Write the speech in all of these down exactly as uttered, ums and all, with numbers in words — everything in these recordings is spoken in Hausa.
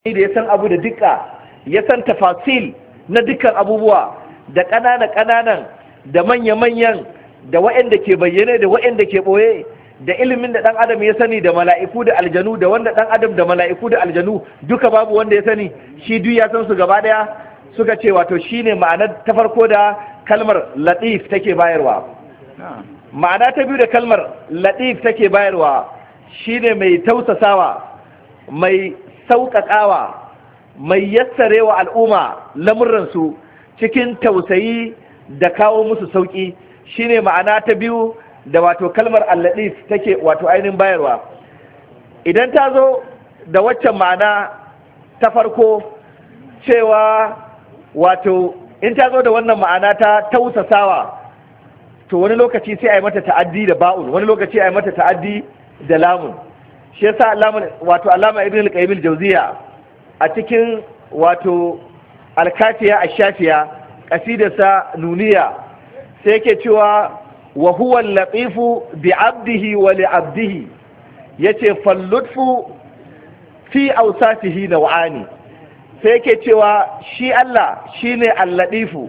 da ya san abu da dukka ya san tafasil na dukkan abubuwa da ƙanana ƙananan da manya manyan da waɗanda ke bayyane da waɗanda ke ɓoye da ilimin da ɗan adam ya sani da mala'iku da aljanu da wanda ɗan adam da mala'iku da aljanu duka babu wanda ya sani, shi duk ya san su gaba ɗaya. Suka ce wato shine ma'anar ta farko da kalmar latif take bayarwa. Ma'ana ta biyu da kalmar latif take bayarwa shine mai tausasawa, mai sauƙaƙawa, mai yassarewa al'umma lamurransu cikin tausayi da kawo musu sauƙi, shine ma'ana ta biyu da wato kalmar al-latif take wato ainihin bayarwa. Idan ta zo da waccan ma'ana ta farko cewa wato in ta zo da wannan ma'ana ta tausasawa, to wani lokaci sai a yi mata ta'addi da ba'un, wani lokaci a yi mata ta'addi da lamun. Shi yasa alama wato alama ibn al-qayyim al-jawziya a cikin wato al-kafiya ash-shafiya qasidarsa nuniya sai yake cewa wa huwa al-latifu bi 'abdihi wa li 'abdihi, yace fal-lutfu fi awsafihi naw'ani, sai yake cewa shi Allah shine al-latifu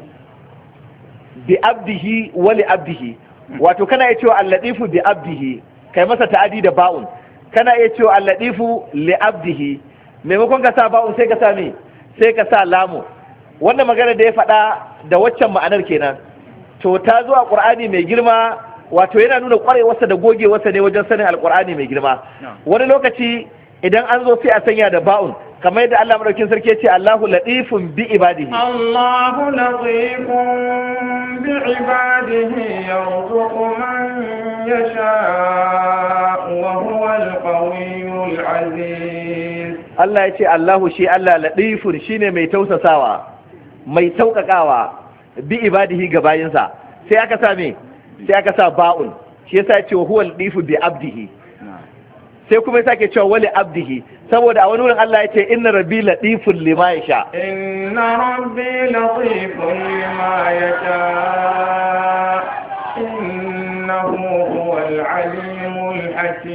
bi 'abdihi wa li 'abdihi. Wato kana iya cewa al-latifu bi 'abdihi kai masa ta'adi da ba'un, kana iya cewa al-latifu li 'abdihi maimakon ka sa ba'un sai ka sa me sai ka sa lamu. Wannan magana da ya faɗa da waccan ma'anar kenan, to ta zo a Qur'ani mai girma, wato yana nuna ƙwarewarsa da gogewarsa ne wajen sanin al-Qur'ani mai girma. Wani lokaci idan an zo sai a sanya da ba'un, kamar yadda Allah madaukin sarki ya ce Allahu latifun bi ibadihi, Allahu latifun bi ibadihi yarzuqu man yasha wa huwa al-qawiyyul aziz. Allah ya ce Allahu shi Allah latifun shine mai tausasawa, mai sauƙaƙawa bi ibadihi ga bayinsa. Sai aka sa me sai aka sa ba'un, shi yasa ya ce wa huwa latifu bi abdihi. Sai kuma ya sake cewa wali abdihi, saboda a wani wurin Allah ya ce inna rabbi latifun lima yasha, inna rabbi latifun lima yasha innahu huwal alimul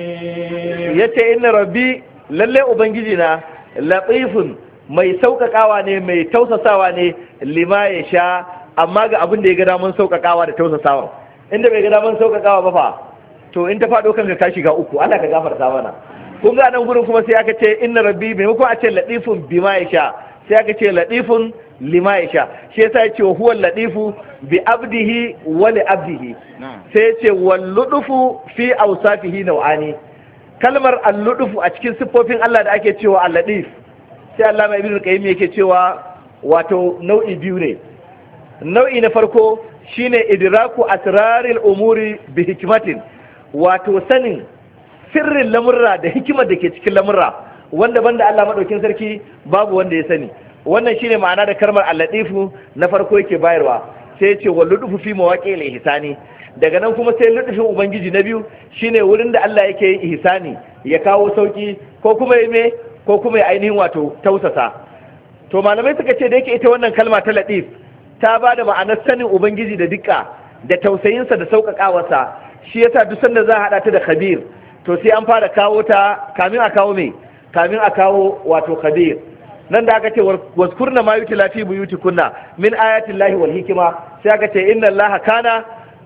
hakim. Yace inna rabbi lalle ubangiji na latifun mai sauƙaƙawa ne, mai tausasawa ne lima yasha, amma ga abin da ya ga daman sauƙaƙawa da tausasawa. Inda bai ga daman sauƙaƙawa ba fa, to in ta faɗo kanka ka shiga uku, Allah ka gafarta mana. Kun ga nan gurin kuma sai aka ce inna rabbi, maimakon a ce latifun bima yasha sai aka ce latifun lima yasha. Shi yasa ya ce wa huwa latifu bi abdihi wa li abdihi. Sai ya ce wal ludufu fi awsafihi naw'ani. Kalmar al ludufu a cikin siffofin Allah da ake cewa al latif, sai Allah mai ibn qayyim yake cewa wato nau'i biyu ne. Nau'i na farko shine idraku asraril umuri bi hikmatin, wato sanin sirrin lamurra da hikimar da ke cikin lamurra wanda banda Allah madaukin sarki babu wanda ya sani. Wannan shine ma'ana da kalmar al-latifu na farko yake bayarwa. Sai yace wal ludufu fi mawaqi'il ihsani. Daga nan kuma sai ludufin ubangiji na biyu shine wurin da Allah yake yin ihsani, ya kawo sauki ko kuma yi me ko kuma ya ainihin wato tausasa. To malamai suka ce da yake ita wannan kalma ta latif ta bada ma'anar sanin ubangiji da dukka da tausayinsa da sauƙaƙawarsa. Shi yasa duk sanda za a haɗa ta da khabir, to sai an fara kawo ta kamin a kawo me kamin a kawo wato khabir. Nan da aka ce waskurna ma yutla fi buyutikunna min ayati llahi wal hikma, sai aka ce inna allaha kana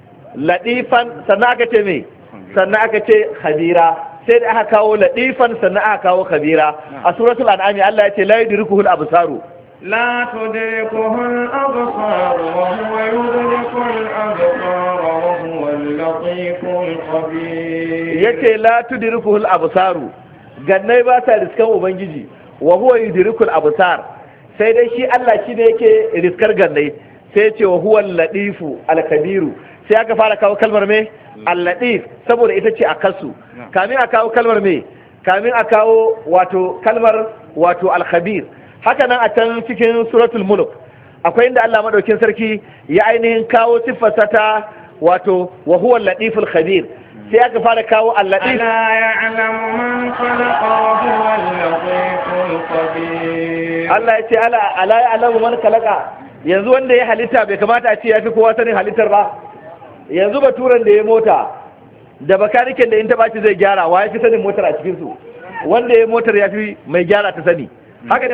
latifan, sannan aka ce me sannan aka ce khabira. Sai da aka kawo latifan sannan aka kawo khabira. A suratul an'am Allah ya ce la yudrikuhul absaru, لا تدركه الأبصار وهو يدرك الأبصار وهو اللطيف الخبير. yace la tudrikuhul absaru, gannai ba ta riskan ubangiji, wa huwa yudrikul absar, sai dai shi Allah shi ne yake riskar gannai. Sai yace wa huwa al-latifu al-kabiru, sai aka fara kawo kalmar me al-latif saboda ita ce a kasu, kamin a kawo kalmar me kamin a kawo wato kalmar wato al-khabir. Haka nan a can cikin suratul mulk akwai inda Allah madaukin sarki ya ainihin kawo siffarsa ta wato wa huwa al-latiful khabir, sai aka fara kawo al-latif. Ala ya'lamu man khalaqa wa huwa al-latiful khabir. Allah ya ce ala ala ya'lamu man khalaqa, yanzu wanda ya halitta bai kamata a ce ya fi kowa sanin halittar ba. Yanzu baturan da ya mota da bakaniken da in ta baci zai gyara, wa ya fi sanin motar a cikin su? Wanda ya motar ya fi mai gyara ta sani. haka